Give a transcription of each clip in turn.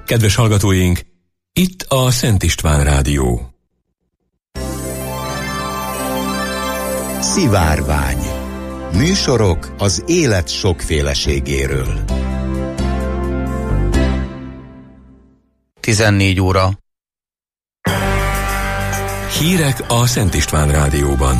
Kedves hallgatóink, itt a Szent István Rádió. Szivárvány. Műsorok az élet sokféleségéről. 14 óra. Hírek a Szent István Rádióban.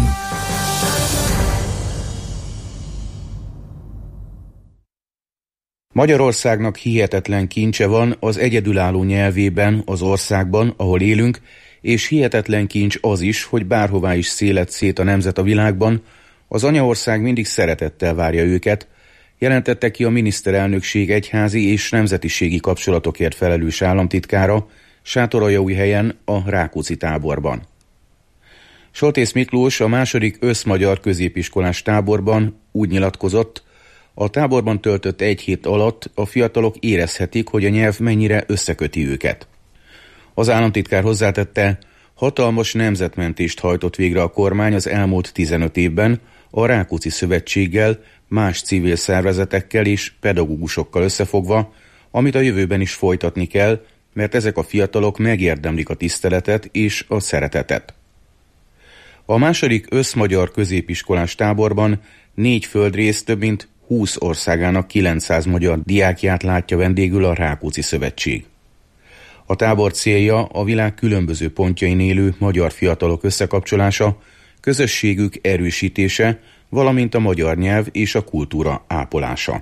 Magyarországnak hihetetlen kincse van az egyedülálló nyelvében, az országban, ahol élünk, és hihetetlen kincs az is, hogy bárhová is széled szét a nemzet a világban, az anyaország mindig szeretettel várja őket, jelentette ki a miniszterelnökség egyházi és nemzetiségi kapcsolatokért felelős államtitkára Sátoraljaújhelyen a Rákóczi táborban. Soltész Miklós a második összmagyar középiskolás táborban úgy nyilatkozott, a táborban töltött egy hét alatt a fiatalok érezhetik, hogy a nyelv mennyire összeköti őket. Az államtitkár hozzátette, hatalmas nemzetmentést hajtott végre a kormány az elmúlt 15 évben a Rákóczi Szövetséggel, más civil szervezetekkel és pedagógusokkal összefogva, amit a jövőben is folytatni kell, mert ezek a fiatalok megérdemlik a tiszteletet és a szeretetet. A második összmagyar középiskolás táborban 4 földrész több mint 20 országának 900 magyar diákját látja vendégül a Rákóczi Szövetség. A tábor célja a világ különböző pontjain élő magyar fiatalok összekapcsolása, közösségük erősítése, valamint a magyar nyelv és a kultúra ápolása.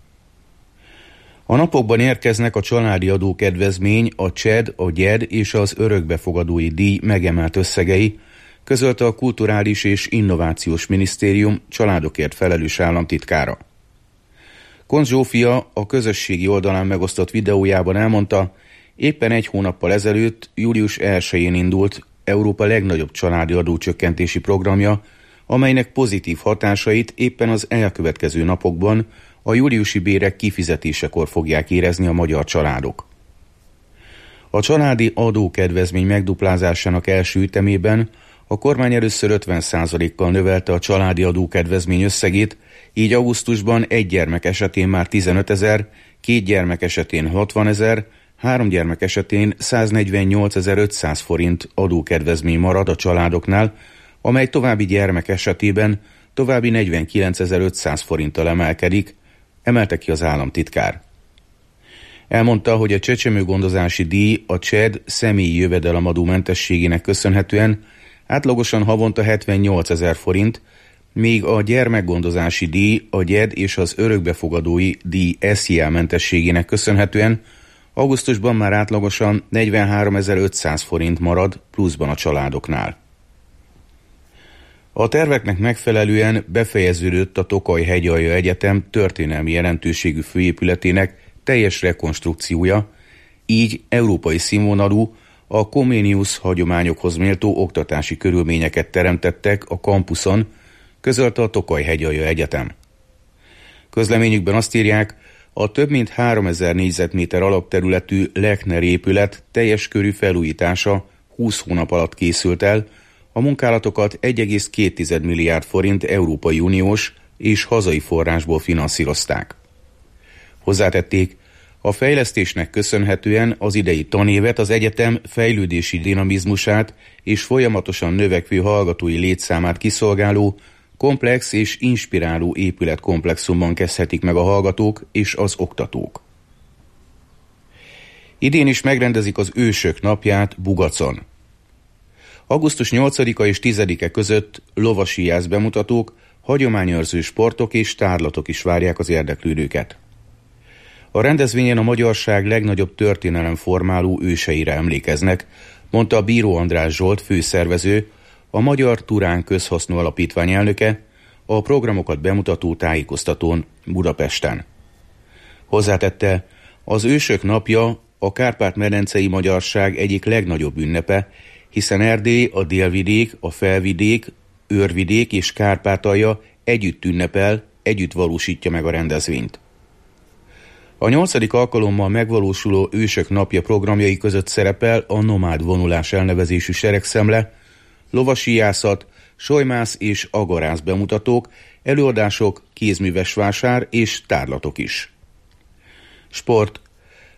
A napokban érkeznek a családi adókedvezmény, a CSED, a GYED és az örökbefogadói díj megemelt összegei, közölte a Kulturális és Innovációs Minisztérium családokért felelős államtitkára. Koncz Zsófia a közösségi oldalán megosztott videójában elmondta, éppen egy hónappal ezelőtt, július 1-én indult Európa legnagyobb családi adócsökkentési programja, amelynek pozitív hatásait éppen az elkövetkező napokban a júliusi bérek kifizetésekor fogják érezni a magyar családok. A családi adókedvezmény megduplázásának első ütemében a kormány először 50%-kal növelte a családi adókedvezmény összegét, így augusztusban egy gyermek esetén már 15 000, 2 gyermek esetén 60 000, 3 gyermek esetén 148 500 forint adókedvezmény marad a családoknál, amely további gyermek esetében további 49 500 forinttal emelkedik, emelte ki az államtitkár. Elmondta, hogy a csecsemőgondozási díj a CSED személyi jövedelemadó mentességének köszönhetően átlagosan havonta 78 000 forint, míg a gyermekgondozási díj, a GYED és az örökbefogadói díj SZIA mentességének köszönhetően augusztusban már átlagosan 43 500 forint marad pluszban a családoknál. A terveknek megfelelően befejeződött a Tokaj-Hegyalja Egyetem történelmi jelentőségű főépületének teljes rekonstrukciója, így európai színvonalú, a Comenius hagyományokhoz méltó oktatási körülményeket teremtettek a kampuszon, közölte a Tokaj-Hegyalja Egyetem. Közleményükben azt írják, a több mint 3000 négyzetméter alapterületű Lechner épület teljes körű felújítása 20 hónap alatt készült el, a munkálatokat 1,2 milliárd forint Európai Uniós és hazai forrásból finanszírozták. Hozzátették, a fejlesztésnek köszönhetően az idei tanévet az egyetem fejlődési dinamizmusát és folyamatosan növekvő hallgatói létszámát kiszolgáló, komplex és inspiráló épületkomplexumban kezdhetik meg a hallgatók és az oktatók. Idén is megrendezik az Ősök napját Bugacon. Augusztus 8-a és 10-e között lovasíjász bemutatók, hagyományőrző sportok és tárlatok is várják az érdeklődőket. A rendezvényen a magyarság legnagyobb történelemformáló őseire emlékeznek, mondta a Bíró András Zsolt főszervező, a Magyar Turán Közhasznú Alapítvány elnöke a programokat bemutató tájékoztatón Budapesten. Hozzátette, az Ősök napja a kárpát-medencei magyarság egyik legnagyobb ünnepe, hiszen Erdély, a Délvidék, a Felvidék, Őrvidék és Kárpátalja együtt ünnepel, együtt valósítja meg a rendezvényt. A 8. alkalommal megvalósuló Ősök napja programjai között szerepel a Nomád vonulás elnevezésű seregszemle, lovasíjászat, solymász és agarász bemutatók, előadások, kézműves vásár és tárlatok is. Sport.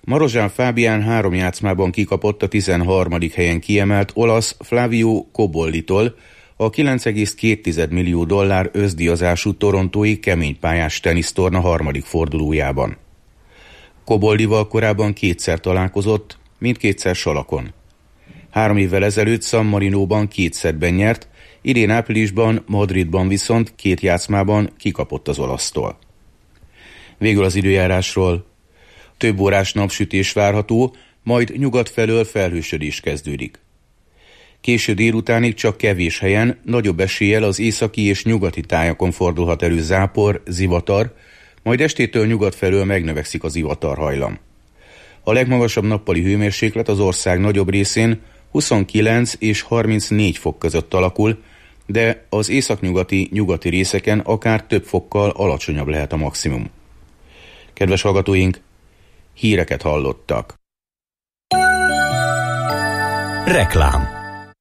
Marozsán Fábián 3 játszmában kikapott a 13. helyen kiemelt olasz Flavio Cobollitól, a $9,2 millió összdíjazású torontói keménypályás tenisztorna 3. fordulójában. Cobollival korábban 2-szer találkozott, mindkétszer salakon. 3 évvel ezelőtt San Marinóban 2 szettben nyert, idén áprilisban Madridban viszont 2 játszmában kikapott az olasztól. Végül az időjárásról. Több órás napsütés várható, majd nyugat felől felhősödés kezdődik. Késő délutánig csak kevés helyen, nagyobb eséllyel az északi és nyugati tájakon fordulhat elő zápor, zivatar, majd estétől nyugat felől megnövekszik a zivatarhajlam. A legmagasabb nappali hőmérséklet az ország nagyobb részén 29 és 34 fok között alakul, de az északnyugati részeken akár több fokkal alacsonyabb lehet a maximum. Kedves hallgatóink, híreket hallottak. Reklám.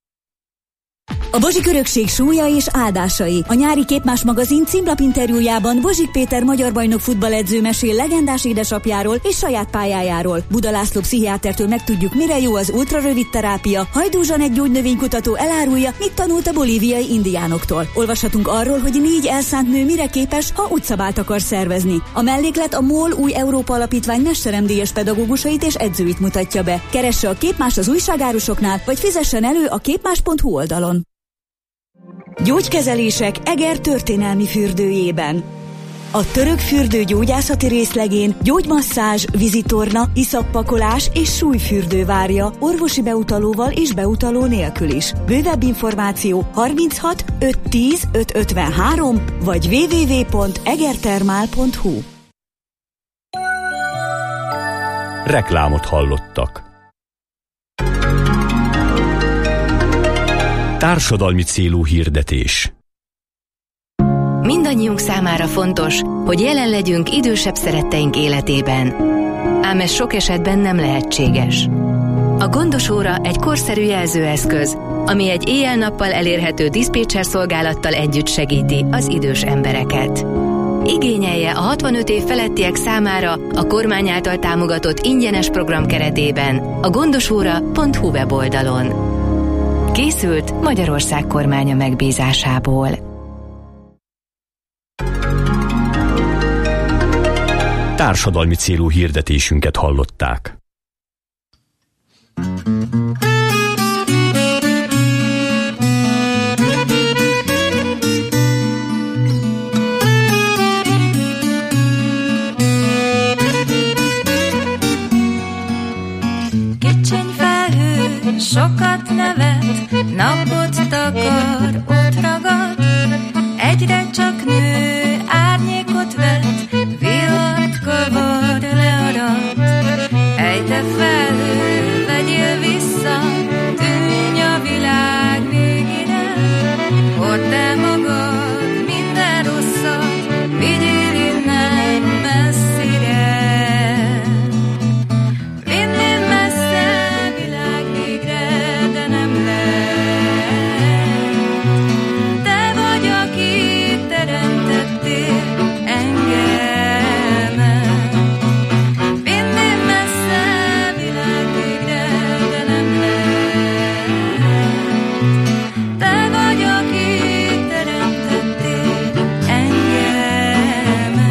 A Bozsik örökség súlya és áldásai. A nyári Képmás magazin címlapinterjújában Bozsik Péter magyar bajnok futballedző mesél legendás édesapjáról és saját pályájáról. Buda László pszichiátertől megtudjuk, mire jó az ultrarövid terápia. Hajdú Zsanett gyógynövénykutató elárulja, mit tanult a bolíviai indiánoktól. Olvashatunk arról, hogy 4 elszánt nő mire képes, ha utcabált akar szervezni. A melléklet a MOL Új Európa Alapítvány mesteremdíjas pedagógusait és edzőit mutatja be. Keresse a Képmás az újságárusoknál, vagy fizessen elő a képmás.hu oldalon. Gyógykezelések Eger történelmi fürdőjében. A török fürdő gyógyászati részlegén gyógymasszázs, vízitorna, iszappakolás és súlyfürdő várja orvosi beutalóval és beutaló nélkül is. Bővebb információ 36 510 553 vagy www.egertermál.hu. Reklámot hallottak. Társadalmi célú hirdetés. Mindannyiunk számára fontos, hogy jelen legyünk idősebb szeretteink életében. Ám ez sok esetben nem lehetséges. A Gondos óra egy korszerű jelzőeszköz, ami egy éjjel-nappal elérhető diszpécser szolgálattal együtt segíti az idős embereket. Igényelje a 65 év felettiek számára a kormány által támogatott ingyenes program keretében a gondosóra.hu weboldalon. Készült Magyarország kormánya megbízásából. Társadalmi célú hirdetésünket hallották. Kicsiny felhő sokat nevet, napot takar, ott ragad, egyre csak nő, árnyékot vet, vihat kavar, learad. Ejte felhő, vegyél vissza, tűnj a világ végére, hord el magad, minden rosszat, vigyél innen messzire. Vinnél messze világ végre, de nem lehet. Te vagy, aki teremtettél engemet. Vinnél messze világ végre, de nem lehet. Te vagy, aki teremtettél engemet.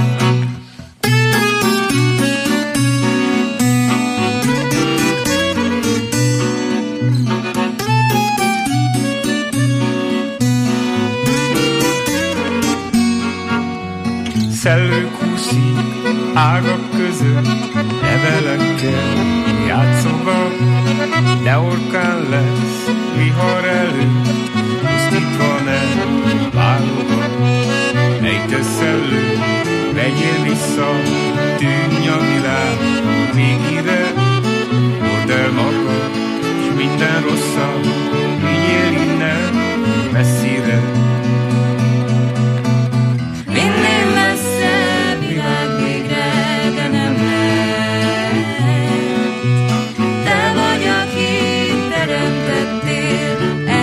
Szellők úszik ágak között, levelekkel játszogat, de orkán lesz vihar előtt, pusztítva nem válogat. Ejtő szellő, vegyél vissza, tűnj a világ végére, hord el magad, s minden rosszat, vigyél innen messzire. Vinnél messze világ végre, de nem lehet. Te vagy, aki teremtettél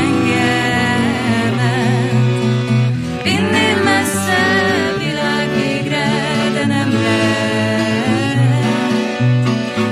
engemet. Vinnél messze világ végre, de nem lehet.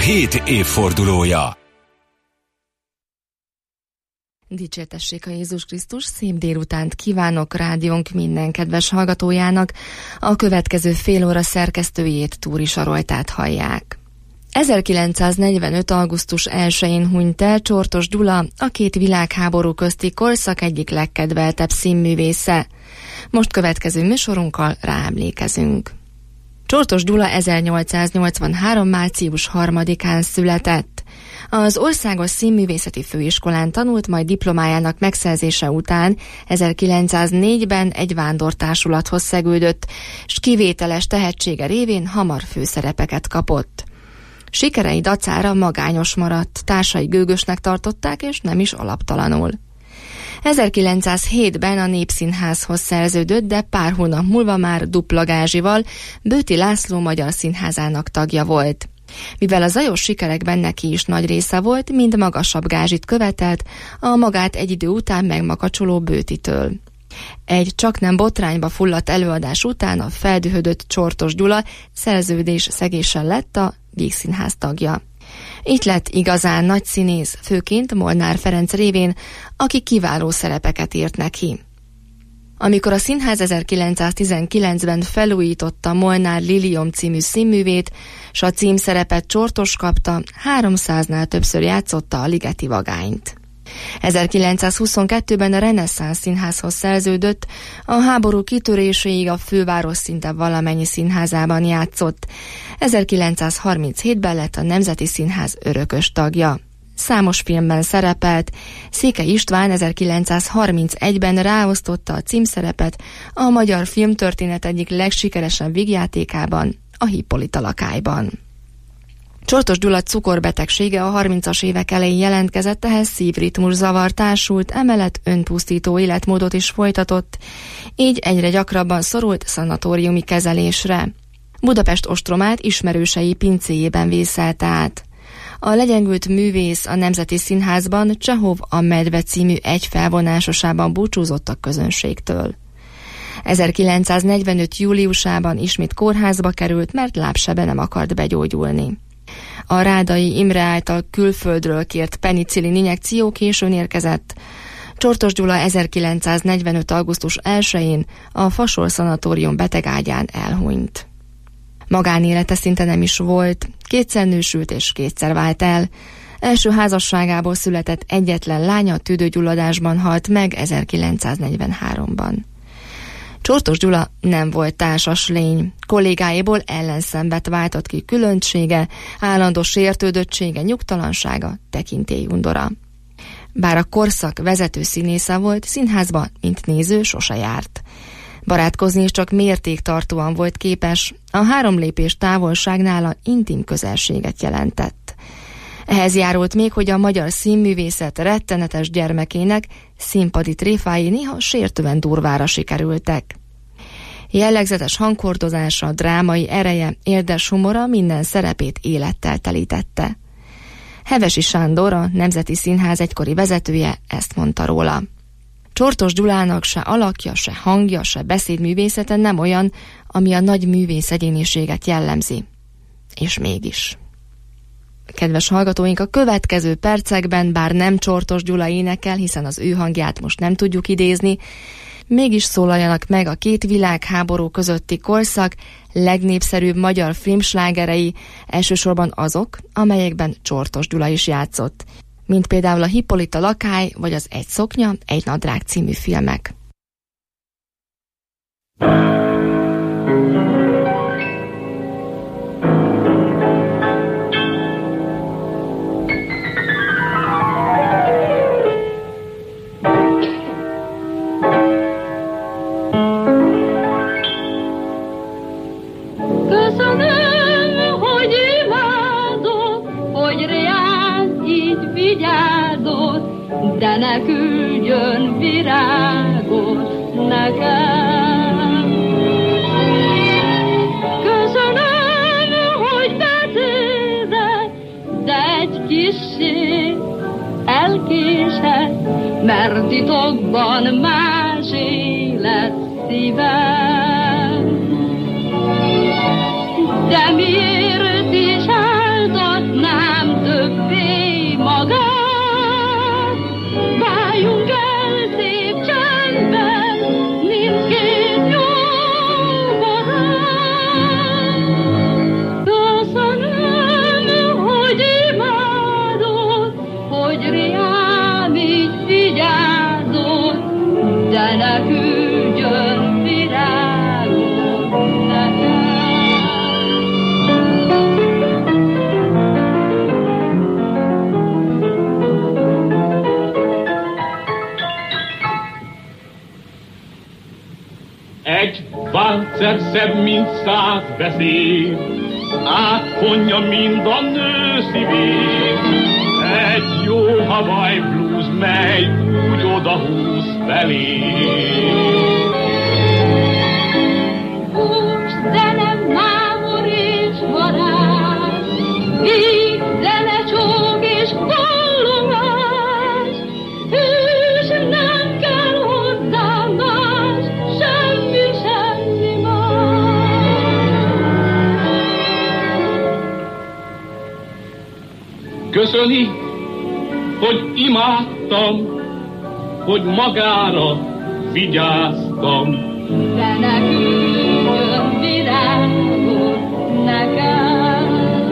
hét évfordulója. Dicsértessék a Jézus Krisztus, szép délutánt kívánok rádiónk minden kedves hallgatójának. A következő fél óra szerkesztőjét, Túri Saroltát hallják. 1945. augusztus 1-én hunyt el Csortos Gyula, a két világháború közti korszak egyik legkedveltebb színművésze. Most következő műsorunkkal ráemlékezünk. Csortos Gyula 1883. március 3-án született. Az Országos Színművészeti Főiskolán tanult, majd diplomájának megszerzése után 1904-ben egy vándortársulathoz szegődött, s kivételes tehetsége révén hamar főszerepeket kapott. Sikerei dacára magányos maradt, társai gőgösnek tartották, és nem is alaptalanul. 1907-ben a Népszínházhoz szerződött, de pár hónap múlva már dupla gázsival Bőti László Magyar Színházának tagja volt. Mivel a zajos sikerekben neki is nagy része volt, mind magasabb gázsit követelt a magát egy idő után megmakacsoló Bőtitől. Egy csaknem botrányba fulladt előadás után a feldühödött Csortos Gyula szerződés szegéssel lett a Vígszínház tagja. Itt lett igazán nagy színész, főként Molnár Ferenc révén, aki kiváló szerepeket írt neki. Amikor a színház 1919-ben felújította Molnár Liliom című színművét, s a címszerepet Csortos kapta, 300-nál többször játszotta a Ligeti Vagányt. 1922-ben a Reneszánsz Színházhoz szerződött, a háború kitöréséig a főváros szinte valamennyi színházában játszott. 1937-ben lett a Nemzeti Színház örökös tagja. Számos filmben szerepelt, Székely István 1931-ben ráosztotta a címszerepet a magyar filmtörténet egyik legsikeresebb vígjátékában, a Hippolyta lakályban. Csortos Gyula cukorbetegsége a 30-as évek elején jelentkezett, ehhez szívritmuszavar társult, emellett önpusztító életmódot is folytatott, így egyre gyakrabban szorult szanatóriumi kezelésre. Budapest ostromát ismerősei pincéjében vészelte át. A legyengült művész a Nemzeti Színházban Csehov a Medve című egy felvonásosában búcsúzott a közönségtől. 1945. júliusában ismét kórházba került, mert lábsebe nem akart begyógyulni. A Rádai Imre által külföldről kért penicillin injekció későn érkezett. Csortos Gyula 1945. augusztus 1-én a Fasol szanatórium betegágyán elhunyt. Magánélete szinte nem is volt, kétszer nősült és kétszer vált el. Első házasságából született egyetlen lánya tüdőgyulladásban halt meg 1943-ban. Csortos Gyula nem volt társas lény, kollégáiból ellenszenvet váltott ki különbsége, állandó sértődöttsége, nyugtalansága, tekintélyundora. Bár a korszak vezető színésze volt, színházba, mint néző, sose járt. Barátkozni is csak mértéktartóan volt képes, a 3 lépés távolság nála intim közelséget jelentett. Ehhez járult még, hogy a magyar színművészet rettenetes gyermekének színpadi tréfái néha sértően durvára sikerültek. Jellegzetes hangkordozása, drámai ereje, érdes humora minden szerepét élettel telítette. Hevesi Sándor, a Nemzeti Színház egykori vezetője ezt mondta róla. Csortos Gyulának se alakja, se hangja, se beszédművészete nem olyan, ami a nagy művész egyéniséget jellemzi. És mégis. Kedves hallgatóink, a következő percekben, bár nem Csortos Gyula énekel, hiszen az ő hangját most nem tudjuk idézni, mégis szólaljanak meg a két világháború közötti korszak legnépszerűbb magyar filmslágerei, elsősorban azok, amelyekben Csortos Gyula is játszott, mint például a Hippolyta lakály vagy az Egy szoknya, egy nadrág című filmek. Köszönöm, hogy imádod, hogy reád így vigyázod, de ne küldjön virágot nekem. Köszönöm, hogy beszéled, de egy kissé elkésed, mert titokban más élet szívem. De miért is áldatnál Váltszer szebb, mint 100 beszéd, átfonja mind a nő szívét. Egy jó Hawaii blues, mely úgy odahúz felé. Hús, zene, mámor és varázs, víg, zene, csók és kallomás, hűs, nem kell hozzá más, semmi, semmi más. Köszöni, hogy imádtam, hogy magára vigyáztam. De nekünk virágot nekem.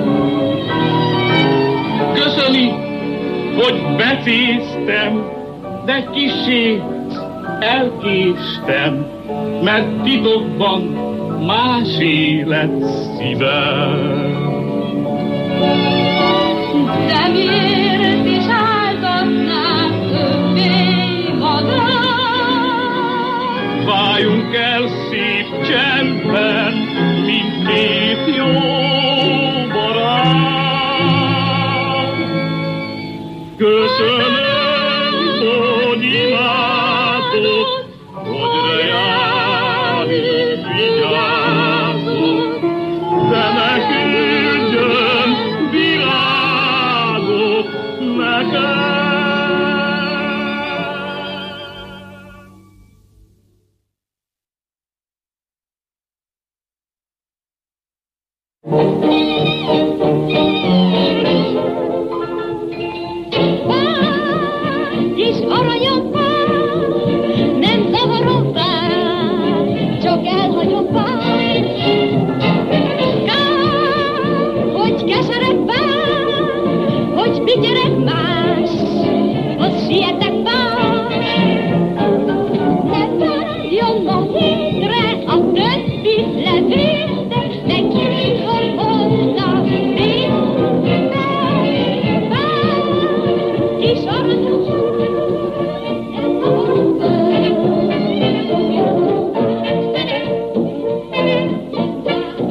Köszöni, hogy becéztem, de kissé elkéstem, mert titokban másé lett szívem. De miért is áldoznád többé magad? Váljunk el szép csendben, mint két jó barát. Köszönöm, hogy imádott, hogy reális vigyázott, de ne küldjön virágot nekem. Kis aranyom vár, nem zavarom vár, csak elhagyom vár. Kár, hogy keserek vár, hogy figyelek más, hogy sietek vár. Ne várjon ma hétre a többi levélre, de kihol volna még. Kis aranyom,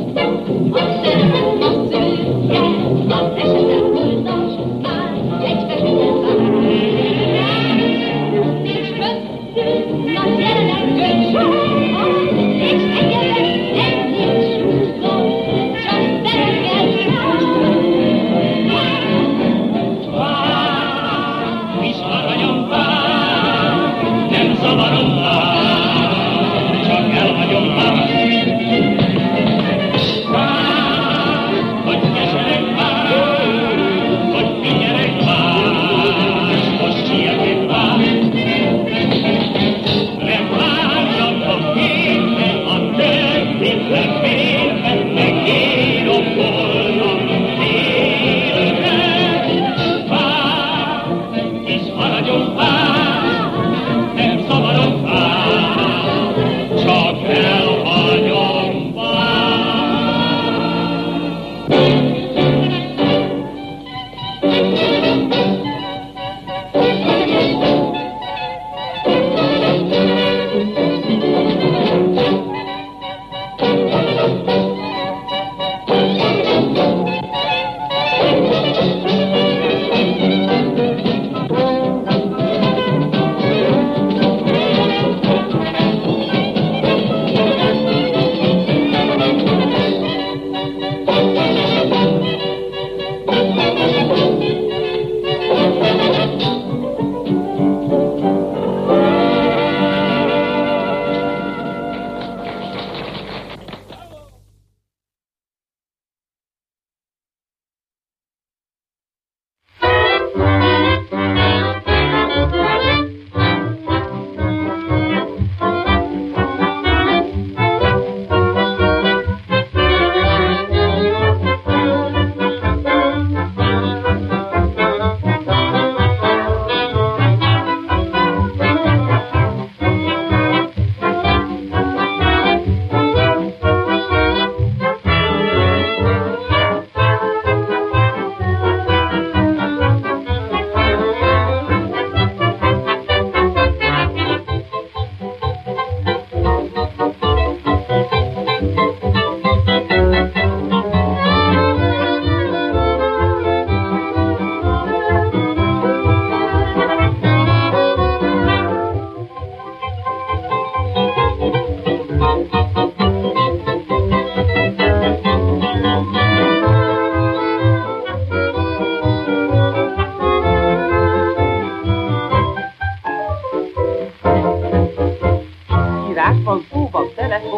egy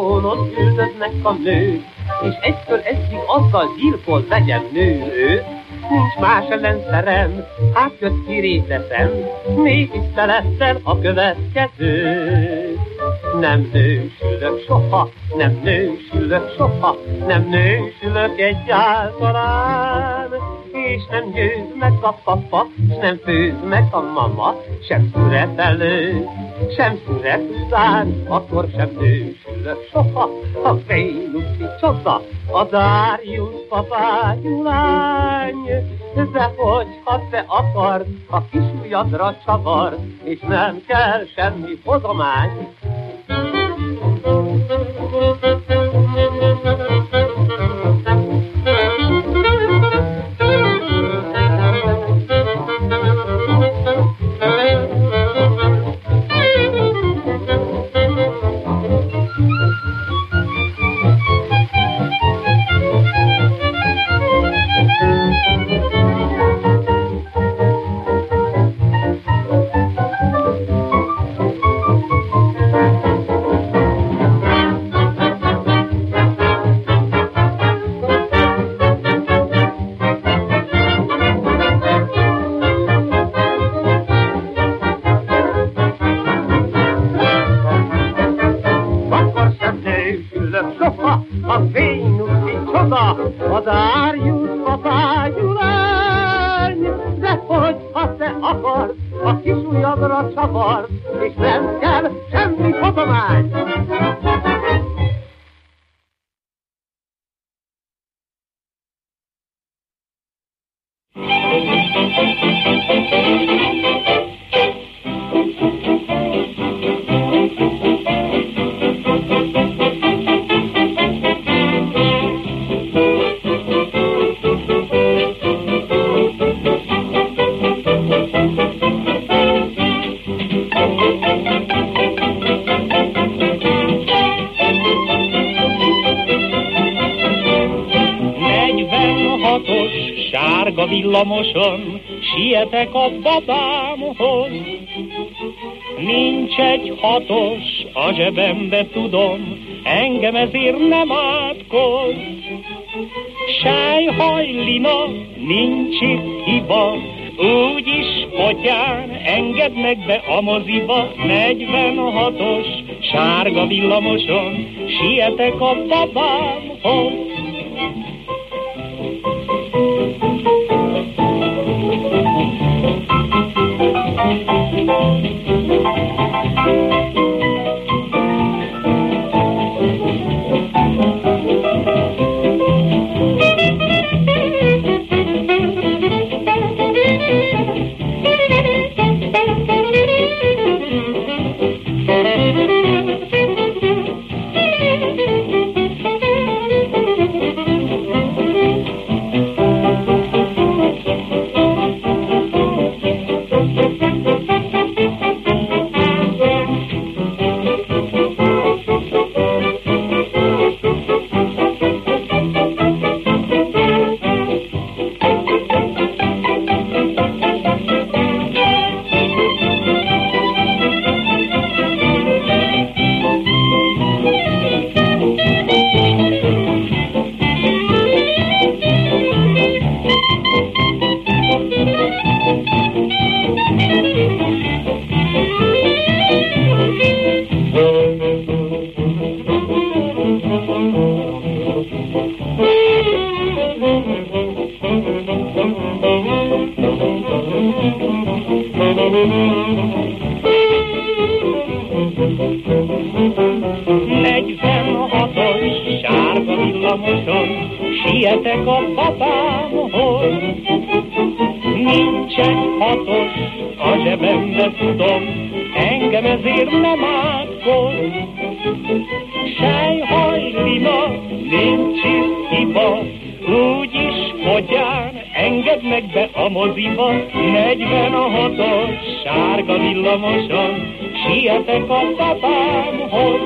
trónon üldöznek a nők, és egytől egyig azzal gyilkol, legyen nő ő. Nincs más ellenszerem, hát jött kiréteszem, még tisztelettel a következő. Nem nősülök soha, nem nősülök soha, nem nősülök egyáltalán. És nem győz meg a papa, és nem főz meg a mama, sem szüret előtt, sem szüret után, akkor sem nősülök soha. A Vénuszi csoda, a Darius papágyú lány. De hogyha te akarsz, a kis ujjadra csavar, és nem kell semmi hozomány. A Darius papágyú lány. De hogyha te akarsz, a kis ujjadra csavarsz, és nem kell semmi hozomány. Villamoson sietek a babámhoz. Nincs egy hatos a zsebembe, tudom, engem ezért nem átkoz. Sájhajlina, nincs itt hiba, úgyis potyán engednek be a moziba. 46-os sárga villamoson sietek a babámhoz. Sietek a babámhoz, nincs egy hatos a zsebembe, tudom, engem ezért nem átkoz. Sájhajlina, nincs itt hiba, úgyis potyán engednek be a moziba. 46-os sárga villamoson sietek a babámhoz.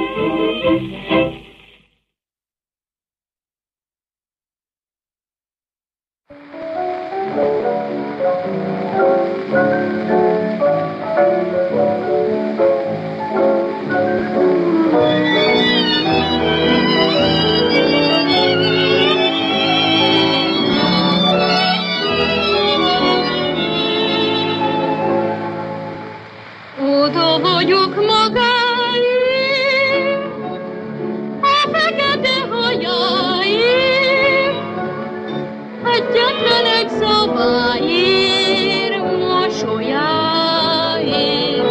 hajáért, egyetlen egy szobáért, mosolyáért.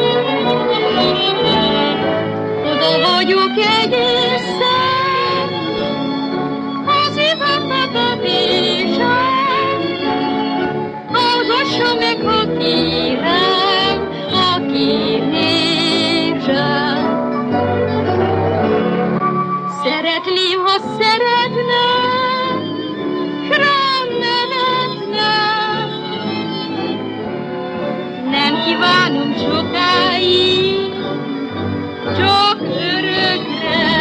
Oda vagyok egészen, az évembe bevésem, hallgassa meg, ha kérem, a kérésem. Szeretném, ha szeretném, s rám nevetnem. Nem kívánom sokáig, csak örökre.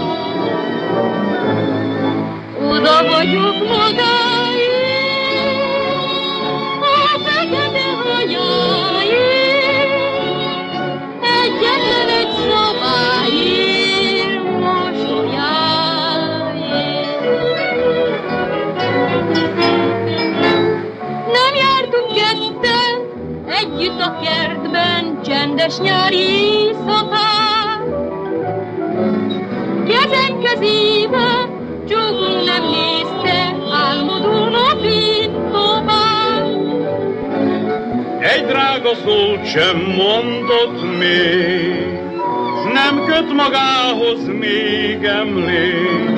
Oda vagyok magáért, a fekete hajáért, egyetlen egy szobáért, mosolyáért. Nem jártunk ketten együtt a kertben, csendes nyári éjszakán. Kezem kezébe csókul nem nézte, álmodó napit tovább. Egy drága szót sem mondott még, nem köt magához még emlék.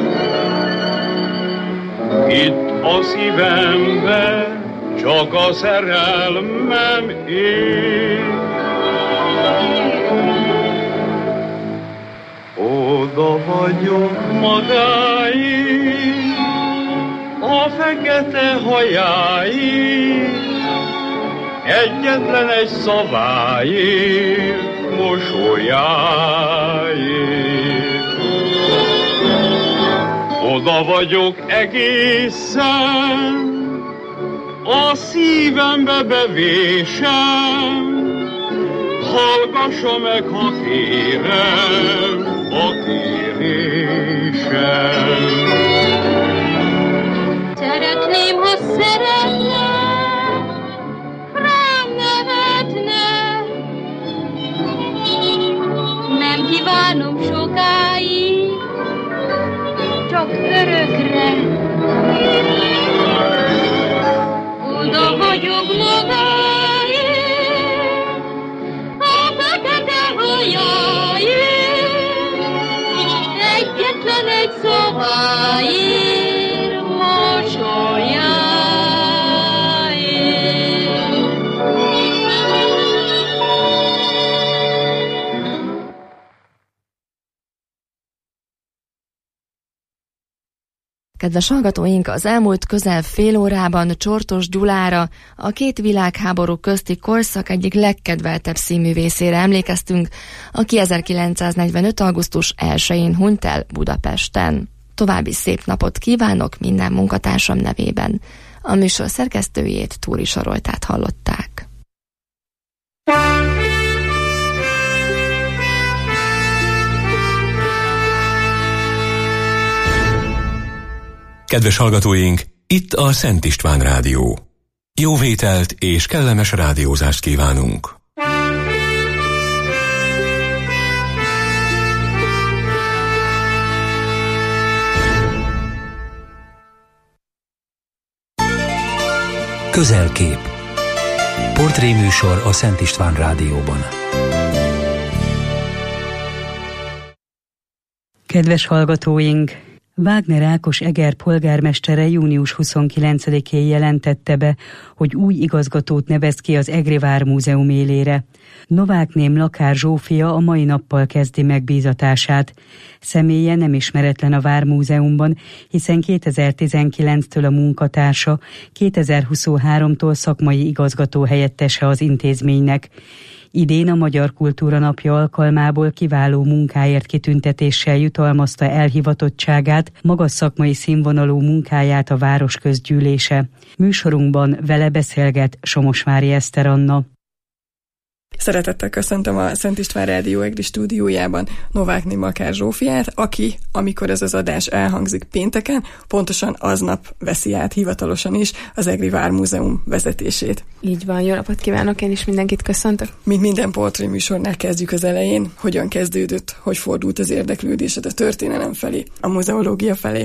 Itt a szívembe csak a szerelmem él. Oda vagyok magáért, a fekete hajáért, egyetlen egy szaváért, mosolyáért. Oda vagyok egészen, a szívembe bevésem, hallgassa meg, ha kérem, a kérésem. Szeretném, ha szeretném, rám nevetne. Nem kívánom sokáig, csak örökre. Oda vagyok magáért, a fekete hajáért, egyetlen egy szobáért, mosolyáért. Kedves hallgatóink, az elmúlt közel fél órában Csortos Gyulára, a két világháború közti korszak egyik legkedveltebb színművészére emlékeztünk, aki 1945. augusztus 1-én hunyt el Budapesten. További szép napot kívánok minden munkatársam nevében. A műsor szerkesztőjét, Túri Saroltát hallották. Kedves hallgatóink, itt a Szent István Rádió. Jó vételt és kellemes rádiózást kívánunk! Közelkép. Portréműsor a Szent István Rádióban. Kedves hallgatóink! Wagner Ákos Eger polgármestere június 29-én jelentette be, hogy új igazgatót nevez ki az Egri Vármúzeum élére. Novák-ném Lakár Zsófia a mai nappal kezdi megbízatását. Személye nem ismeretlen a Vármúzeumban, hiszen 2019-től a munkatársa, 2023-tól szakmai igazgató helyettese az intézménynek. Idén a Magyar Kultúra Napja alkalmából kiváló munkáért kitüntetéssel jutalmazta elhivatottságát, magas szakmai színvonalú munkáját a Városközgyűlése. Műsorunkban vele beszélget Somosvári Eszter Anna. Szeretettel köszöntöm a Szent István Rádió Egri stúdiójában Novák-ném Lakár Zsófiát, aki, amikor ez az adás elhangzik pénteken, pontosan aznap veszi át hivatalosan is az Egri Vármúzeum vezetését. Így van, jó napot kívánok, én is mindenkit köszöntök. Mint minden portréműsornál kezdjük az elején. Hogyan kezdődött, hogy fordult az érdeklődésed a történelem felé, a muzeológia felé?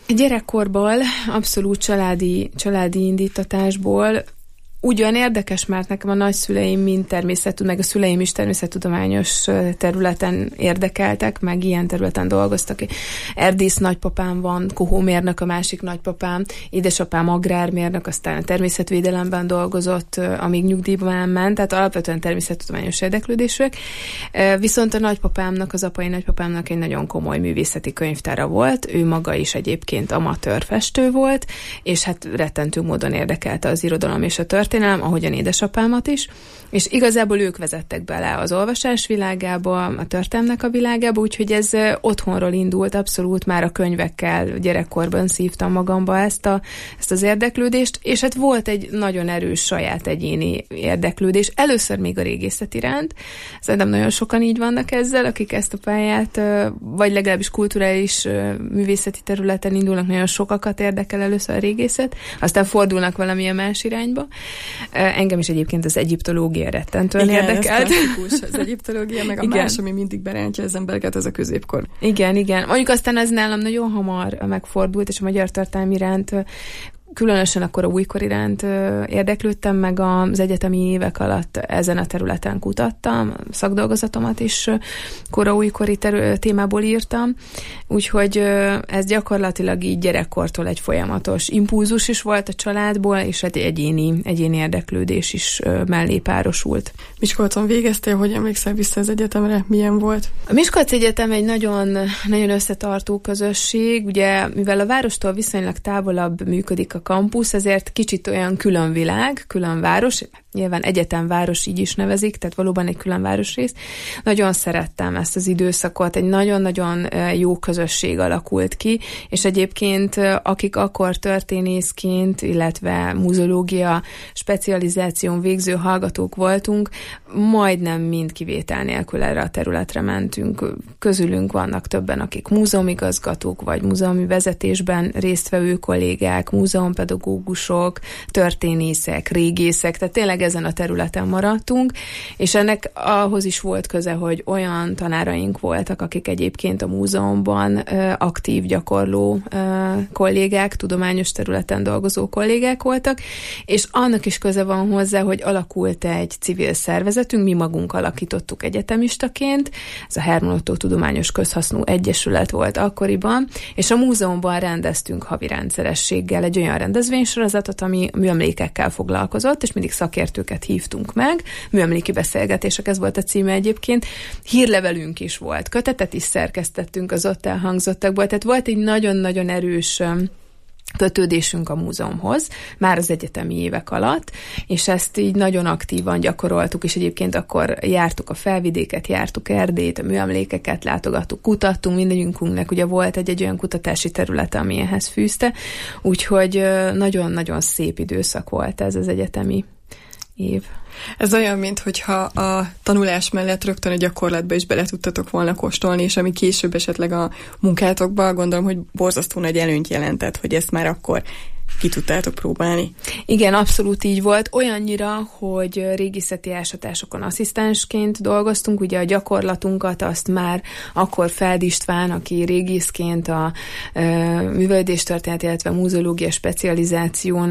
Gyerekkorból, abszolút családi indítatásból ugyan érdekes, mert nekem a nagyszüleim meg a szüleim is természettudományos területen érdekeltek, meg ilyen területen dolgoztak. Erdész nagypapám van, kohómérnök a másik nagypapám, édesapám agrármérnök, aztán a természetvédelemben dolgozott, amíg nyugdíjban ment, tehát alapvetően természettudományos érdeklődésűek. Viszont a nagypapámnak, az apai nagypapámnak egy nagyon komoly művészeti könyvtára volt, ő maga is egyébként amatőr festő volt, és hát rettentő módon érdekelte az irodalom és a történelem, ahogyan édesapámat is, és igazából ők vezettek bele az olvasás világába, a történelmnek a világába, úgyhogy ez otthonról indult, abszolút már a könyvekkel gyerekkorban szívtam magamba ezt az érdeklődést, és hát volt egy nagyon erős saját egyéni érdeklődés, először még a régészet iránt. Szerintem nagyon sokan így vannak ezzel, akik ezt a pályát, vagy legalábbis kulturális művészeti területen indulnak, nagyon sokakat érdekel először a régészet, aztán fordulnak valamilyen más irányba. Engem is egyébként az egyiptológia rettentően érdekelt. Az egyiptológia, meg a más, ami mindig berántja az embereket, az a középkor. Igen. Mondjuk aztán az nálam nagyon hamar megfordult, és a magyar történelem iránt, különösen akkor a újkor iránt érdeklődtem, meg az egyetemi évek alatt ezen a területen kutattam, szakdolgozatomat is kora-újkori témából írtam, úgyhogy ez gyakorlatilag így gyerekkortól egy folyamatos impulzus is volt a családból, és egy egyéni érdeklődés is mellé párosult. Miskolcon végeztél, hogy emlékszel vissza az egyetemre? Milyen volt? A Miskolci Egyetem egy nagyon, nagyon összetartó közösség, ugye mivel a várostól viszonylag távolabb működik a kampusz, ezért kicsit olyan külön világ, külön város, nyilván egyetemváros így is nevezik, tehát valóban egy külön városrész. Nagyon szerettem ezt az időszakot, egy nagyon-nagyon jó közösség alakult ki, és egyébként akik akkor történészként, illetve muzeológia specializáción végző hallgatók voltunk, majdnem mind kivétel nélkül erre a területre mentünk. Közülünk vannak többen, akik múzeumigazgatók, vagy múzeumi vezetésben résztvevő kollégák, múzeumpedagógusok, történészek, régészek, tehát tényleg ezen a területen maradtunk, és ennek ahhoz is volt köze, hogy olyan tanáraink voltak, akik egyébként a múzeumban aktív, gyakorló kollégák, tudományos területen dolgozó kollégák voltak, és annak is köze van hozzá, hogy alakult egy civil szervezetünk, mi magunk alakítottuk egyetemistaként, ez a Hermann Ottó Tudományos Közhasznú Egyesület volt akkoriban, és a múzeumban rendeztünk havi rendszerességgel egy olyan rendezvénysorozatot, ami műemlékekkel foglalkozott, és mindig szakértőket hívtunk meg, műemléki beszélgetések, ez volt a címe egyébként. Hírlevelünk is volt, kötetet is szerkesztettünk az ott elhangzottakból, tehát volt egy nagyon-nagyon erős kötődésünk a múzeumhoz, már az egyetemi évek alatt, és ezt így nagyon aktívan gyakoroltuk, és egyébként akkor jártuk a Felvidéket, jártuk Erdélyt, a műemlékeket látogattuk, kutattunk, mindegyünkünknek ugye volt egy olyan kutatási területe, ami ehhez fűzte, úgyhogy nagyon-nagyon szép időszak volt ez az egyetemi év. Ez olyan, mintha a tanulás mellett rögtön a gyakorlatba is bele tudtatok volna kóstolni, és ami később esetleg a munkátokban, gondolom, hogy borzasztó nagy előnyt jelentett, hogy ezt már akkor ki tudtátok próbálni. Igen, abszolút így volt. Olyannyira, hogy régészeti ásatásokon asszisztensként dolgoztunk, ugye a gyakorlatunkat azt már akkor Feld István, aki régészként a művelődéstörténet, illetve múzeológia specializáción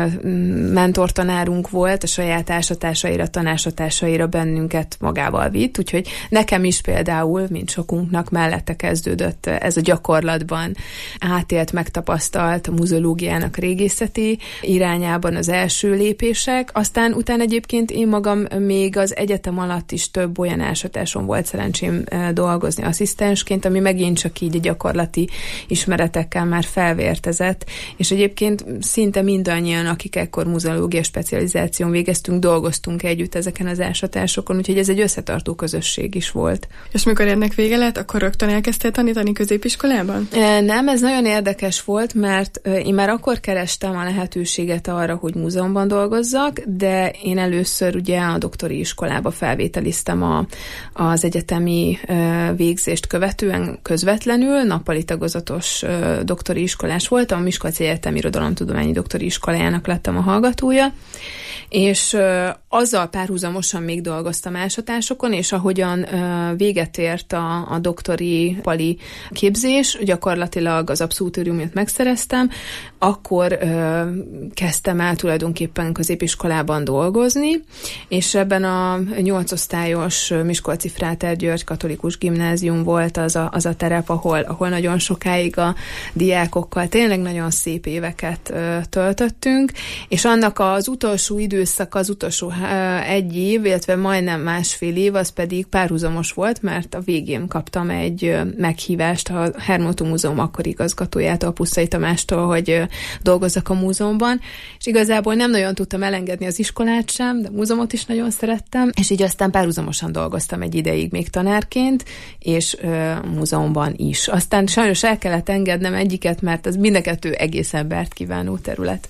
mentortanárunk volt, a saját ásatásaira, tanásatásaira bennünket magával vitt, úgyhogy nekem is például, mint sokunknak mellette kezdődött ez a gyakorlatban átélt, megtapasztalt a múzeológiának régészeti irányában az első lépések, aztán utána egyébként én magam még az egyetem alatt is több olyan ásatáson volt szerencsém dolgozni asszisztensként, ami megint csak így a gyakorlati ismeretekkel már felvértezett, és egyébként szinte mindannyian, akik ekkor muzeológia specializáción végeztünk, dolgoztunk együtt ezeken az ásatásokon, úgyhogy ez egy összetartó közösség is volt. És mikor ennek vége lett, akkor rögtön elkezdtél tanítani középiskolában? Nem, ez nagyon érdekes volt, mert én már akkor kerestem a lehetőséget arra, hogy múzeumban dolgozzak, de én először ugye a doktori iskolába felvételiztem az egyetemi végzést követően közvetlenül, nappali tagozatos doktori iskolás voltam, a Miskolci Egyetem Irodalomtudományi Doktori Iskolájának lettem a hallgatója, és azzal párhuzamosan még dolgoztam ásatásokon, és ahogyan véget ért a doktori pali képzés, gyakorlatilag az abszolútőriumot megszereztem, akkor kezdtem el tulajdonképpen középiskolában dolgozni, és ebben a 8 osztályos Miskolci Fráter György katolikus gimnázium volt az a terep, ahol nagyon sokáig a diákokkal tényleg nagyon szép éveket töltöttünk, és annak az utolsó időszak, az utolsó egy év, illetve majdnem másfél év, az pedig párhuzamos volt, mert a végén kaptam egy meghívást a Hermoto Múzeum akkori igazgatójától, Pusztai Tamástól, hogy dolgozzak a múzeumban, és igazából nem nagyon tudtam elengedni az iskolát sem, de a múzeumot is nagyon szerettem, és így aztán párhuzamosan dolgoztam egy ideig még tanárként, és múzeumban is. Aztán sajnos el kellett engednem egyiket, mert az mind a kettő egész embert kívánó terület.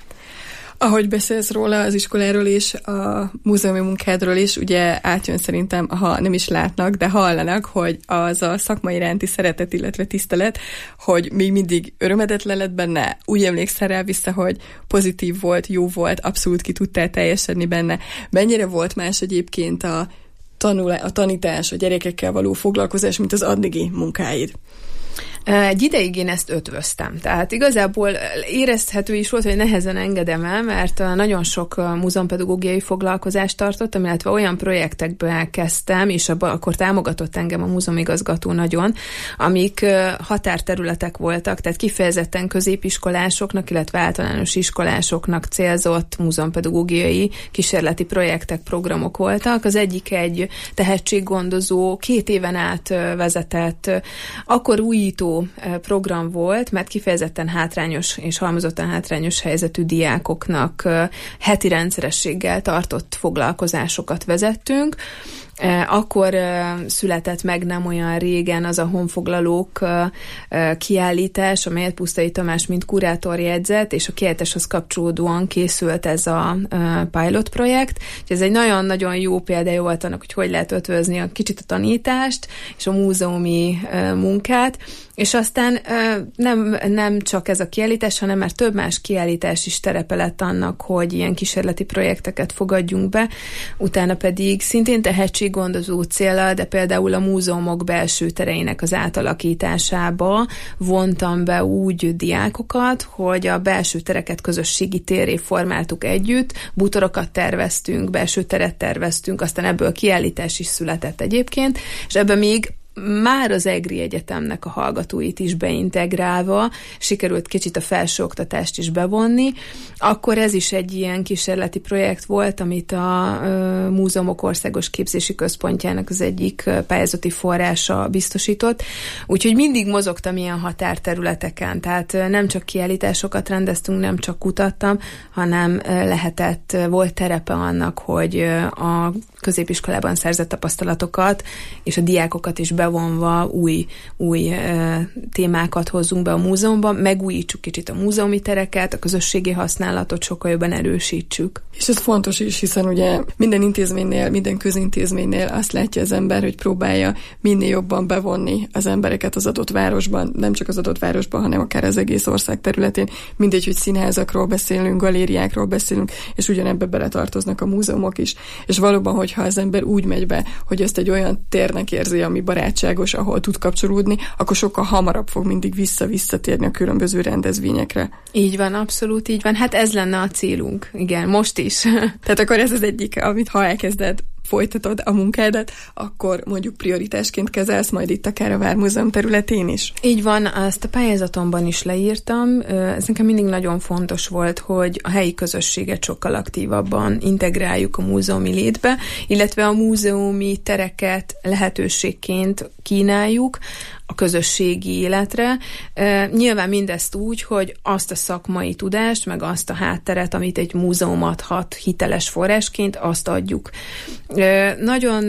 Ahogy beszélsz róla az iskoláról és a múzeumi munkádról is, ugye átjön szerintem, ha nem is látnak, de hallanak, hogy az a szakmai iránti szeretet, illetve tisztelet, hogy még mindig örömedet leled benne, úgy emlékszel rá vissza, hogy pozitív volt, jó volt, abszolút ki tudtál teljesedni benne. Mennyire volt más egyébként a tanítás, a gyerekekkel való foglalkozás, mint az addigi munkáid? Egy ideig én ezt ötvöztem. Tehát igazából érezhető is volt, hogy nehezen engedem el, mert nagyon sok múzeumpedagógiai foglalkozást tartottam, illetve olyan projektekből kezdtem, és akkor támogatott engem a múzeumigazgató nagyon, amik határterületek voltak, tehát kifejezetten középiskolásoknak, illetve általános iskolásoknak célzott múzeumpedagógiai kísérleti projektek, programok voltak. Az egyik egy tehetséggondozó, 2 éven át vezetett, akkor újító program volt, mert kifejezetten hátrányos és halmozottan hátrányos helyzetű diákoknak heti rendszerességgel tartott foglalkozásokat vezettünk. Akkor született meg nem olyan régen az a honfoglalók kiállítás, amelyet Pusztai Tamás mint kurátor jegyzett, és a kiállításhoz kapcsolódóan készült ez a pilot projekt. Ez egy nagyon-nagyon jó példája volt annak, hogy lehet ötvözni a kicsit a tanítást és a múzeumi munkát, és aztán nem csak ez a kiállítás, hanem már több más kiállítás is terepe lett annak, hogy ilyen kísérleti projekteket fogadjunk be, utána pedig szintén tehetséggondozó céllal, de például a múzeumok belső tereinek az átalakításába vontam be úgy diákokat, hogy a belső tereket közösségi térré formáltuk együtt, bútorokat terveztünk, belső teret terveztünk, aztán ebből kiállítás is született egyébként, és ebben még már az EGRI Egyetemnek a hallgatóit is beintegrálva sikerült kicsit a felsőoktatást is bevonni, akkor ez is egy ilyen kísérleti projekt volt, amit a Múzeumok Országos Képzési Központjának az egyik pályázati forrása biztosított, úgyhogy mindig mozogtam ilyen határterületeken, tehát nem csak kiállításokat rendeztünk, nem csak kutattam, hanem volt terepe annak, hogy a középiskolában szerzett tapasztalatokat és a diákokat is bevonva új témákat hozzunk be a múzeumban, megújítsuk kicsit a múzeumi tereket, a közösségi használatot sokkal jobban erősítsük. És ez fontos is, hiszen ugye minden intézménynél, minden közintézménynél azt látja az ember, hogy próbálja minél jobban bevonni az embereket az adott városban, nem csak az adott városban, hanem akár az egész ország területén. Mindegy, hogy színházakról beszélünk, galériákról beszélünk, és ugyanebbe beletartoznak a múzeumok is. És valóban, hogyha az ember úgy megy be, hogy ezt egy olyan térnek érzi, ami barátságos, ahol tud kapcsolódni, akkor sokkal hamarabb fog mindig visszatérni a különböző rendezvényekre. Így van, abszolút így van. Hát ez lenne a célunk. Igen, most is. Tehát akkor ez az egyik, amit ha elkezded, folytatod a munkádat, akkor mondjuk prioritásként kezelsz majd itt akár a Vármúzeum területén is? Így van, ezt a pályázatomban is leírtam. Ez nekem mindig nagyon fontos volt, hogy a helyi közösséget sokkal aktívabban integráljuk a múzeumi létbe, illetve a múzeumi tereket lehetőségként kínáljuk a közösségi életre. Nyilván mindezt úgy, hogy azt a szakmai tudást, meg azt a hátteret, amit egy múzeum adhat hiteles forrásként, azt adjuk. Nagyon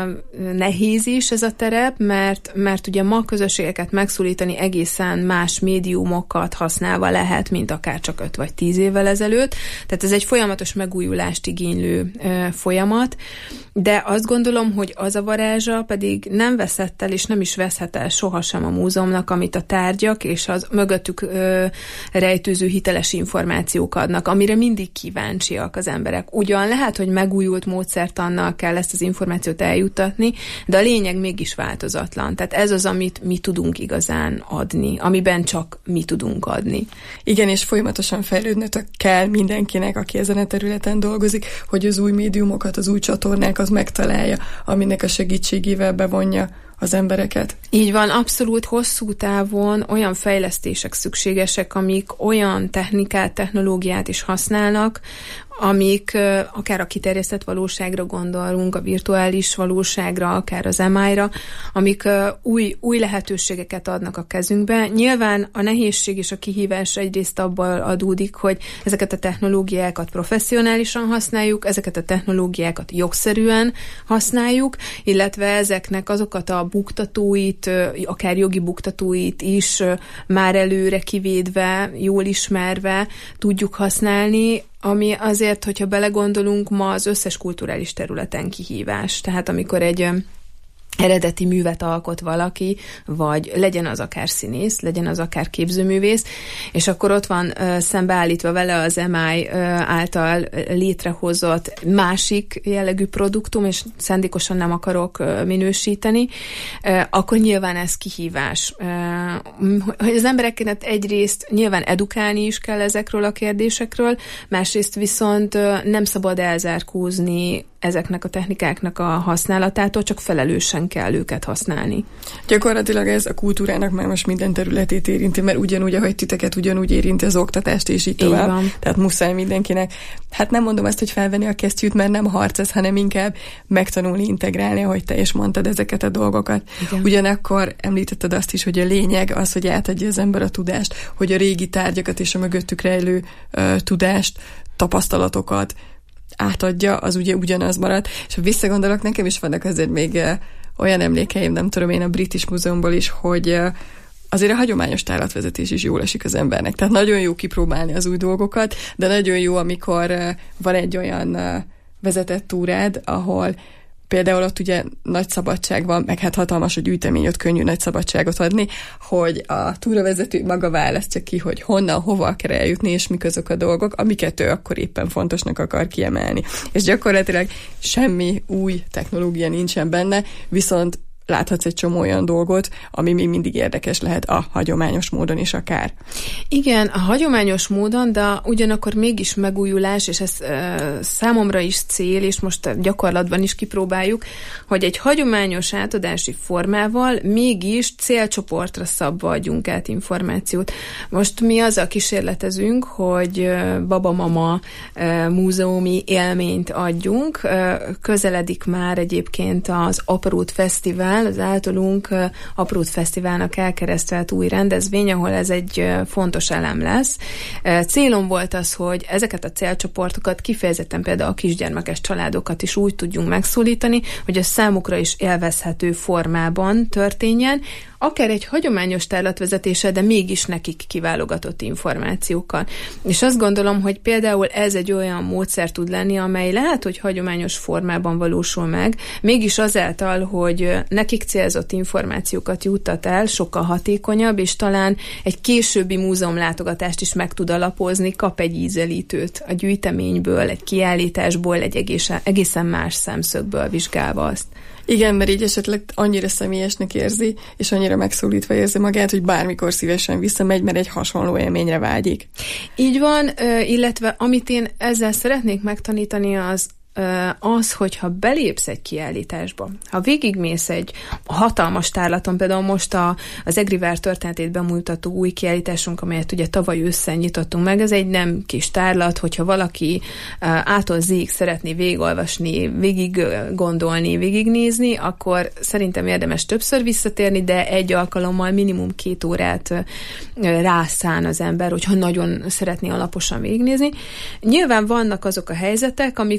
nehéz is ez a terep, mert ugye ma közösségeket megszólítani egészen más médiumokat használva lehet, mint akár csak 5 vagy 10 évvel ezelőtt. Tehát ez egy folyamatos megújulást igénylő folyamat, de azt gondolom, hogy az a varázsa pedig nem veszett el, és nem is veszhet el sohasem a múzeumnak, amit a tárgyak és az mögöttük rejtőző hiteles információk adnak, amire mindig kíváncsiak az emberek. Ugyan lehet, hogy megújult módszertannal kell ezt az információt eljuttatni, de a lényeg mégis változatlan. Tehát ez az, amit mi tudunk igazán adni, amiben csak mi tudunk adni. Igen, és folyamatosan fejlődnöm kell mindenkinek, aki ezen a területen dolgozik, hogy az új médiumokat, az új csatornákat megtalálja, aminek a segítségével bevonja az embereket. Így van, abszolút hosszú távon olyan fejlesztések szükségesek, amik olyan technikát, technológiát is használnak, amik akár a kiterjesztett valóságra gondolunk, a virtuális valóságra, akár az MI-ra, amik új lehetőségeket adnak a kezünkbe. Nyilván a nehézség és a kihívás egyrészt abból adódik, hogy ezeket a technológiákat professzionálisan használjuk, ezeket a technológiákat jogszerűen használjuk, illetve ezeknek azokat a buktatóit, akár jogi buktatóit is már előre kivédve, jól ismerve tudjuk használni, ami azért, hogyha belegondolunk, ma az összes kulturális területen kihívás. Tehát amikor egy eredeti művet alkot valaki, vagy legyen az akár színész, legyen az akár képzőművész, és akkor ott van szembeállítva vele az MI által létrehozott másik jellegű produktum, és szándékosan nem akarok minősíteni, akkor nyilván ez kihívás. Hogy az embereket egyrészt nyilván edukálni is kell ezekről a kérdésekről, másrészt viszont nem szabad elzárkózni ezeknek a technikáknak a használatától, csak felelősen kell őket használni. Gyakorlatilag ez a kultúrának már most minden területét érinti, mert ugyanúgy, ahogy titeket ugyanúgy érinti az oktatást, és így tovább. Tehát muszáj mindenkinek, hát nem mondom azt, hogy felvenni a kesztyűt, mert nem harc ez, hanem inkább megtanulni, integrálni, ahogy te is mondtad ezeket a dolgokat. Igen. Ugyanakkor említetted azt is, hogy a lényeg az, hogy átadja az ember a tudást, hogy a régi tárgyakat és a mögöttük rejlő tudást, tapasztalatokat átadja, az ugye ugyanaz marad. És ha visszagondolok, nekem is vannak azért még olyan emlékeim, nem tudom én, a British Múzeumból is, hogy azért a hagyományos tárlatvezetés is jól esik az embernek. Tehát nagyon jó kipróbálni az új dolgokat, de nagyon jó, amikor van egy olyan vezetett túrád, ahol például ott ugye nagy szabadság van, meg hát hatalmas a gyűjtemény, ott könnyű nagy szabadságot adni, hogy a túravezető maga választja ki, hogy honnan, hova kell eljutni, és mik azok a dolgok, amiket ő akkor éppen fontosnak akar kiemelni. És gyakorlatilag semmi új technológia nincsen benne, viszont láthatsz egy csomó olyan dolgot, ami még mindig érdekes lehet a hagyományos módon is akár. Igen, a hagyományos módon, de ugyanakkor mégis megújulás, és ez számomra is cél, és most gyakorlatban is kipróbáljuk, hogy egy hagyományos átadási formával mégis célcsoportra szabva adjunk át információt. Most mi azzal kísérletezünk, hogy baba-mama múzeumi élményt adjunk. Közeledik már egyébként az Aprót Fesztivál, az általunk Aprót Fesztiválnak elkeresztelt új rendezvény, ahol ez egy fontos elem lesz. Célom volt az, hogy ezeket a célcsoportokat, kifejezetten például a kisgyermekes családokat is úgy tudjunk megszólítani, hogy a számukra is élvezhető formában történjen, akár egy hagyományos tárlatvezetéssel, de mégis nekik kiválogatott információkkal. És azt gondolom, hogy például ez egy olyan módszer tud lenni, amely lehet, hogy hagyományos formában valósul meg, mégis azáltal, hogy nekik célzott információkat juttat el, sokkal hatékonyabb, és talán egy későbbi múzeumlátogatást is meg tud alapozni, kap egy ízelítőt a gyűjteményből, egy kiállításból, egy egészen más szemszögből vizsgálva azt. Igen, mert így esetleg annyira személyesnek érzi, és annyira megszólítva érzi magát, hogy bármikor szívesen visszamegy, mert egy hasonló élményre vágyik. Így van, illetve amit én ezzel szeretnék megtanítani, az, hogyha belépsz egy kiállításba, ha végigmész egy hatalmas tárlaton, például most az Egrivár történetét bemutató új kiállításunk, amelyet ugye tavaly ősszel nyitottunk meg, ez egy nem kis tárlat, hogyha valaki ától zig szeretné végigolvasni, végig gondolni, végignézni, akkor szerintem érdemes többször visszatérni, de egy alkalommal minimum 2 órát rászán az ember, hogyha nagyon szeretné alaposan végignézni. Nyilván vannak azok a helyzetek, amikor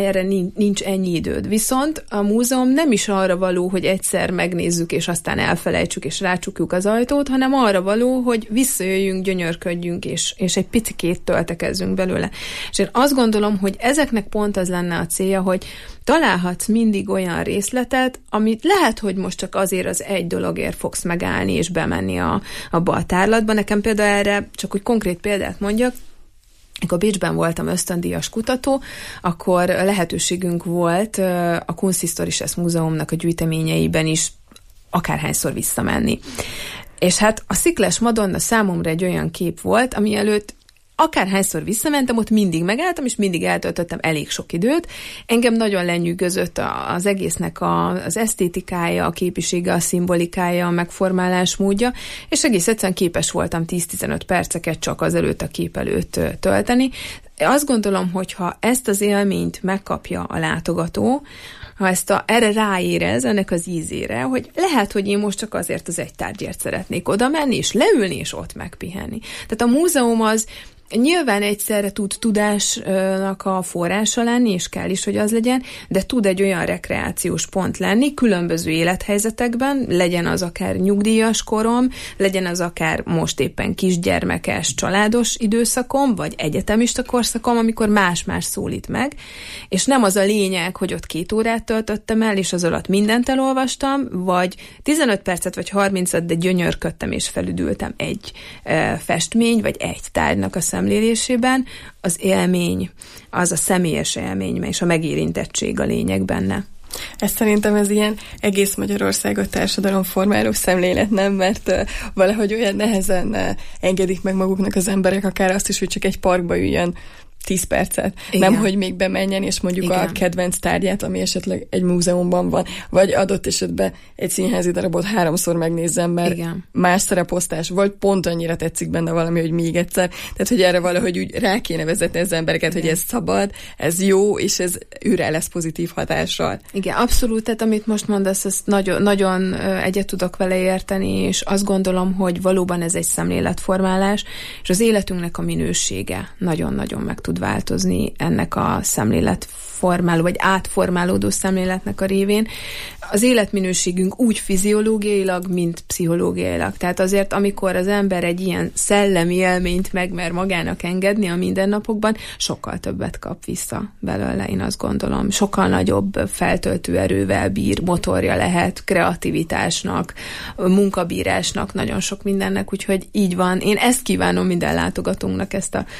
erre nincs ennyi időd. Viszont a múzeum nem is arra való, hogy egyszer megnézzük, és aztán elfelejtsük, és rácsukjuk az ajtót, hanem arra való, hogy visszajöjjünk, gyönyörködjünk, és egy picikét töltekezzünk belőle. És én azt gondolom, hogy ezeknek pont az lenne a célja, hogy találhatsz mindig olyan részletet, amit lehet, hogy most csak azért az egy dologért fogsz megállni, és bemenni abba a tárlatba. Nekem például erre, csak hogy konkrét példát mondjak, amikor Bécsben voltam ösztöndíjas kutató, akkor lehetőségünk volt a Kunsthistorisches Múzeumnak a gyűjteményeiben is akárhányszor visszamenni. És hát a Szikles Madonna számomra egy olyan kép volt, ami előtt akárhányszor visszamentem, ott mindig megálltam, és mindig eltöltöttem elég sok időt. Engem nagyon lenyűgözött az egésznek az esztétikája, a képisége, a szimbolikája, a megformálás módja, és egész egyszerűen képes voltam 10-15 perceket csak azelőtt a kép előtt tölteni. Azt gondolom, hogy ha ezt az élményt megkapja a látogató, ha erre ráérez, ennek az ízére, hogy lehet, hogy én most csak azért az egy tárgyért szeretnék oda menni, és leülni, és ott megpihenni. Tehát a múzeum az nyilván egyszerre tud tudásnak a forrása lenni, és kell is, hogy az legyen, de tud egy olyan rekreációs pont lenni, különböző élethelyzetekben, legyen az akár nyugdíjas korom, legyen az akár most éppen kisgyermekes, családos időszakom, vagy egyetemista korszakom, amikor más-más szólít meg, és nem az a lényeg, hogy ott 2 órát töltöttem el, és az alatt mindent elolvastam, vagy 15 percet, vagy 30-at, de gyönyörködtem, és felüdültem egy festmény, vagy egy tárgynak a szemlélésében, az élmény, az a személyes élmény, és a megérintettség a lényeg benne. Ez szerintem ez ilyen egész Magyarországot társadalomformáló szemlélet, nem? Mert valahogy olyan nehezen engedik meg maguknak az emberek, akár azt is, hogy csak egy parkba üljön 10 percet. Igen. Nem, hogy még bemenjen, és mondjuk igen. A kedvenc tárgyát, ami esetleg egy múzeumban van, vagy adott esetben egy színházi darabot 3-szor megnézzem, mert igen. Más szereposztás, vagy pont annyira tetszik benne valami, hogy még egyszer. Tehát, hogy erre valahogy úgy rá kéne vezetni az embereket, igen. Hogy ez szabad, ez jó, és ez őre lesz pozitív hatással. Igen, abszolút, tehát amit most mondasz, azt nagyon, nagyon egyet tudok vele érteni, és azt gondolom, hogy valóban ez egy szemléletformálás, és az életünknek a minősége nagyon-nagyon meg tud változni ennek a szemléletformáló, vagy átformálódó szemléletnek a révén. Az életminőségünk úgy fiziológiailag, mint pszichológiailag. Tehát azért, amikor az ember egy ilyen szellemi élményt megmer magának engedni a mindennapokban, sokkal többet kap vissza belőle, én azt gondolom. Sokkal nagyobb feltöltő erővel bír, motorja lehet, kreativitásnak, munkabírásnak, nagyon sok mindennek, úgyhogy így van. Én ezt kívánom minden látogatónknak,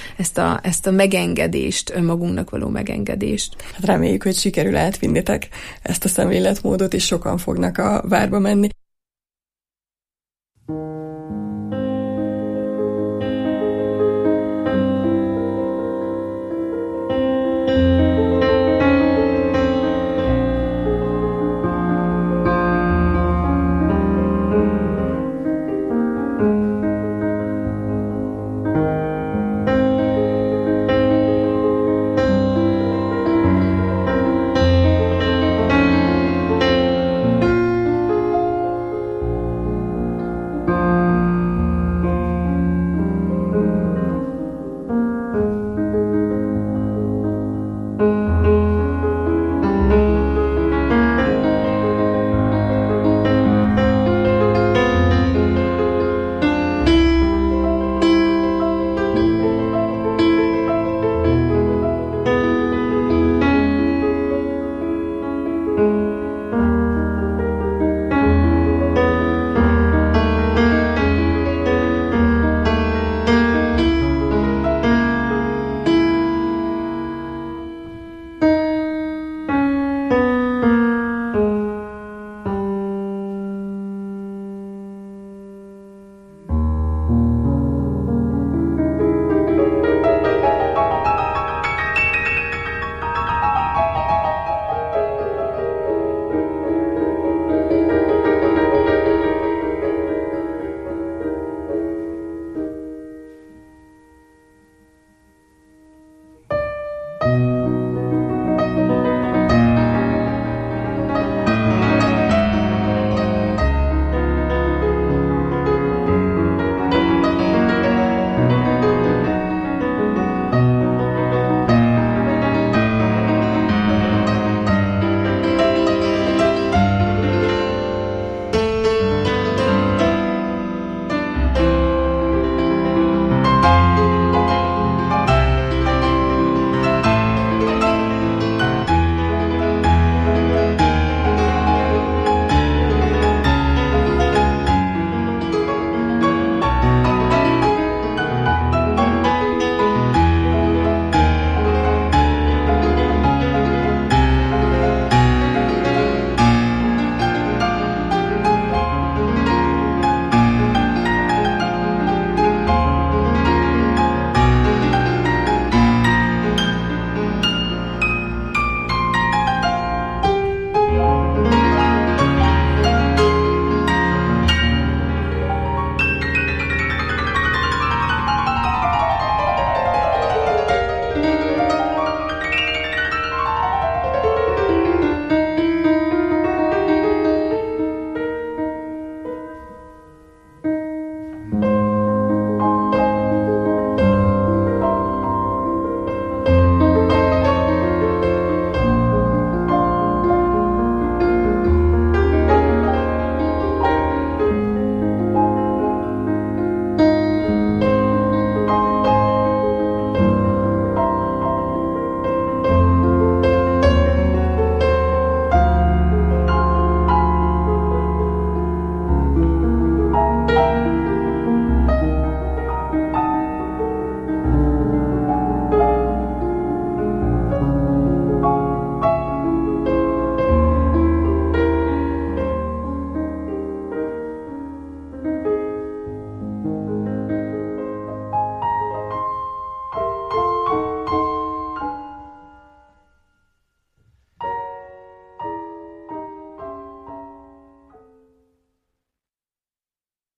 ezt a megengedést, önmagunknak való megengedést. Hát reméljük, hogy sikerül átvinnitek ezt a szemléletmódot, és sokan fognak a várba menni.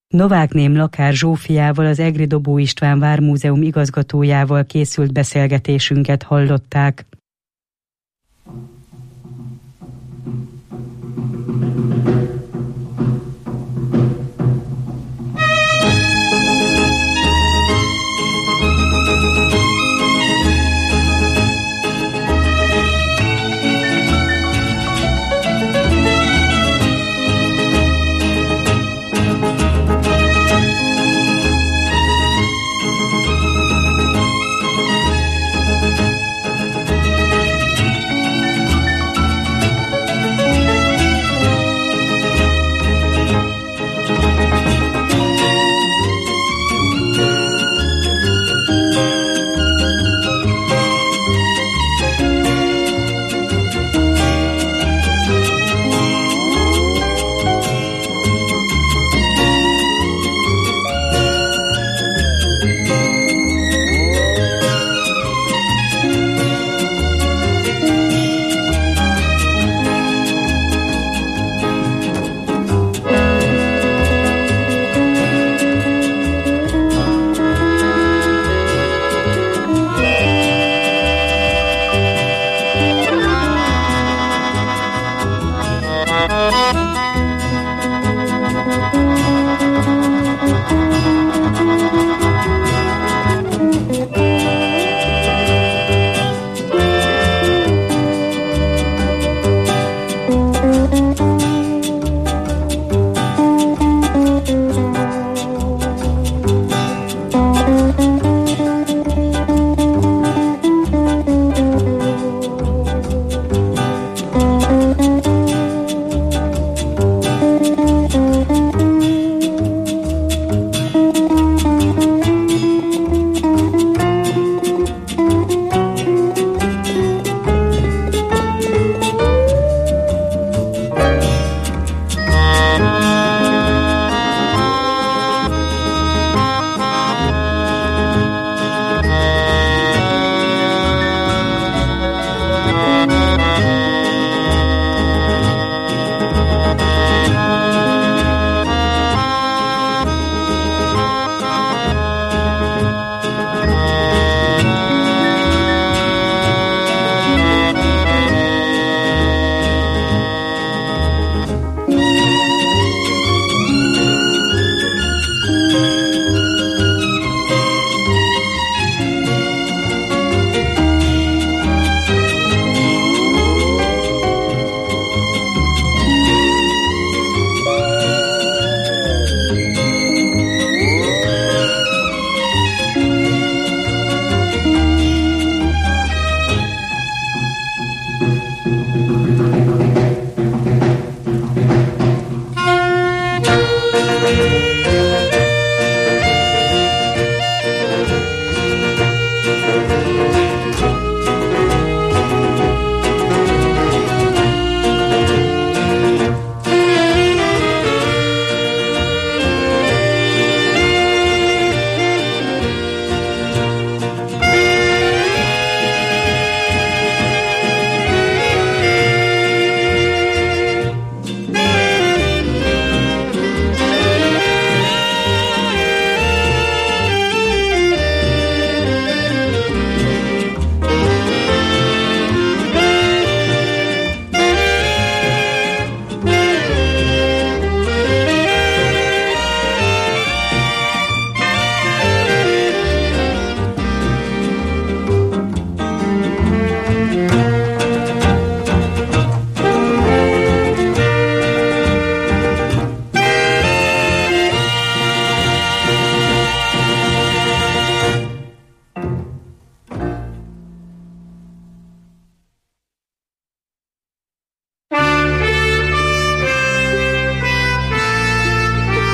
Novákném Lakár Zsófiával, az Egri Dobó István Vármúzeum igazgatójával készült beszélgetésünket hallották.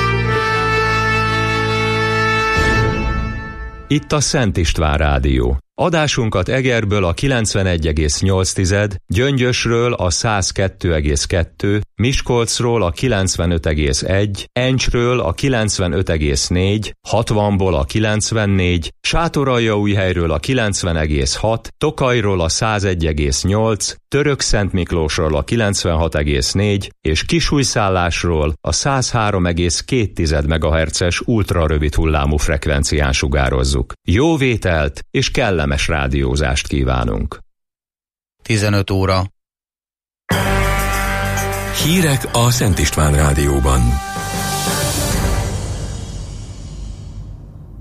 Itt a Szent István Rádió. Adásunkat Egerből a 91,8, Gyöngyösről a 102,2, Miskolcról a 95,1, Encsről a 95,4, 60-ból a 94, Sátoraljaújhelyről a 90,6, Tokajról a 101,8, Törökszentmiklósról a 96,4 és Kisújszállásról a 103,2 MHz-es ultrarövid hullámú frekvencián sugározzuk. Jó vételt és kellemes rádiózást kívánunk. 15 óra. Hírek a Szent István Rádióban.